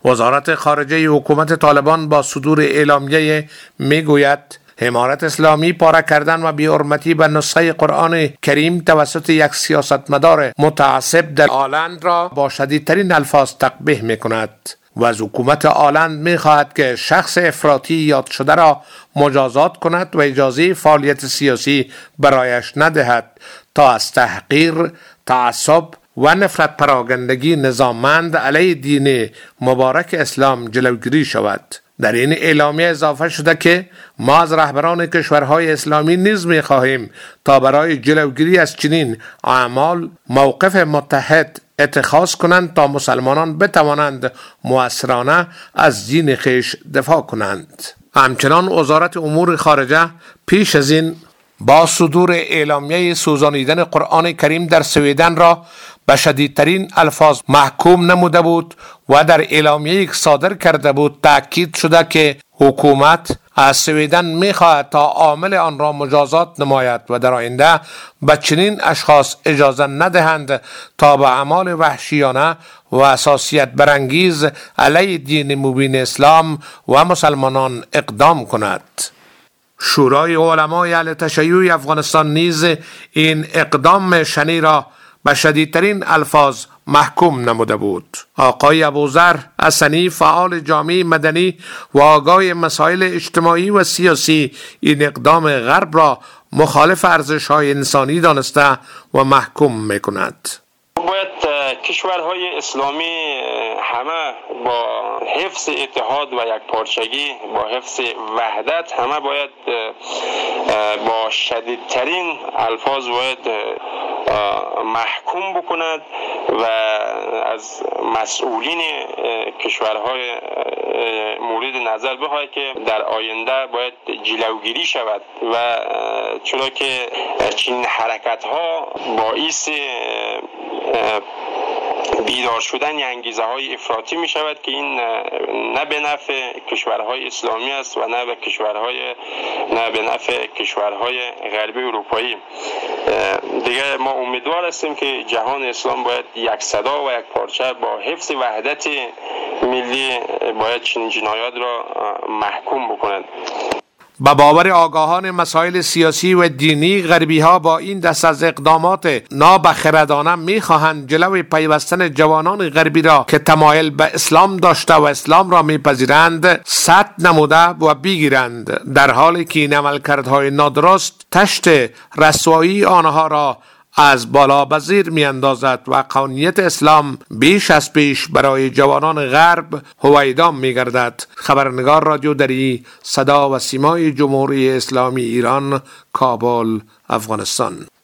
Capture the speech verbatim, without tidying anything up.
وزارت خارجه حکومت طالبان با صدور اعلامیه میگوید حمایت اسلامی، پاره کردن و بی‌حرمتی به نسخه قرآن کریم توسط یک سیاستمدار متعصب در آلند را با شدیدترین الفاظ تقبیح می‌کند و از حکومت آلند می‌خواهد که شخص افراطی یاد شده را مجازات کند و اجازه فعالیت سیاسی برایش ندهد تا از تحقیر، تعصب و نفرت پراگندگی نظاممند علیه دین مبارک اسلام جلوگیری شود. در این اعلامیه اضافه شده که ما از رهبران کشورهای اسلامی نیز می‌خواهیم تا برای جلوگیری از چنین اعمال موقف متحد اتخاذ کنند تا مسلمانان بتوانند مؤثرانه از دین خویش دفاع کنند. همچنان وزارت امور خارجه پیش از این با صدور اعلامیه سوزانیدن قرآن کریم در سویدن را به شدیدترین الفاظ محکوم نموده بود و در اعلامیه‌ای که صادر کرده بود تأکید شده که حکومت از سویدن می‌خواهد تا عامل آن را مجازات نماید و در آینده به چنین اشخاص اجازه ندهند تا به اعمال وحشیانه و حساسیت برانگیز علیه دین مبین اسلام و مسلمانان اقدام کند. شورای علمای اهل تشیع افغانستان نیز این اقدام شنی را به شدیدترین الفاظ محکوم نموده بود. آقای ابوذر حسنی، فعال جامعه مدنی و آگاه مسائل اجتماعی و سیاسی، این اقدام غرب را مخالف ارزش‌های انسانی دانسته و محکوم می‌کند. باید کشورهای اسلامی همه با حفظ اتحاد و یک پارچگی، با حفظ وحدت، همه باید با شدیدترین الفاظ باید محکوم بکند و از مسئولین کشورهای مورد نظر بخواهد که در آینده باید جلوگیری شود و چرا که چنین حرکت ها باعث بیدار شدن انگیزه های افراطی می شود که این نه به نفع کشورهای اسلامی است و نه به کشورهای نه به نفع کشورهای غربی اروپایی. دیگه ما امیدوار هستیم که جهان اسلام باید یک صدا و یک پارچه با حفظ وحدت ملی باید چنین جنایات را محکوم بکنند. با باور آگاهان مسائل سیاسی و دینی، غربی ها با این دست از اقدامات نابخردانه می خواهند جلوی پیوستن جوانان غربی را که تمایل به اسلام داشته و اسلام را می پذیرند سد نموده و بگیرند، در حالی که این عملکردهای نادرست تشت رسوایی آنها را از بالا به زیر می اندازد و قانونیت اسلام بیش از پیش برای جوانان غرب هویدا می گردد. خبرنگار رادیو دری، صدا و سیمای جمهوری اسلامی ایران، کابل، افغانستان.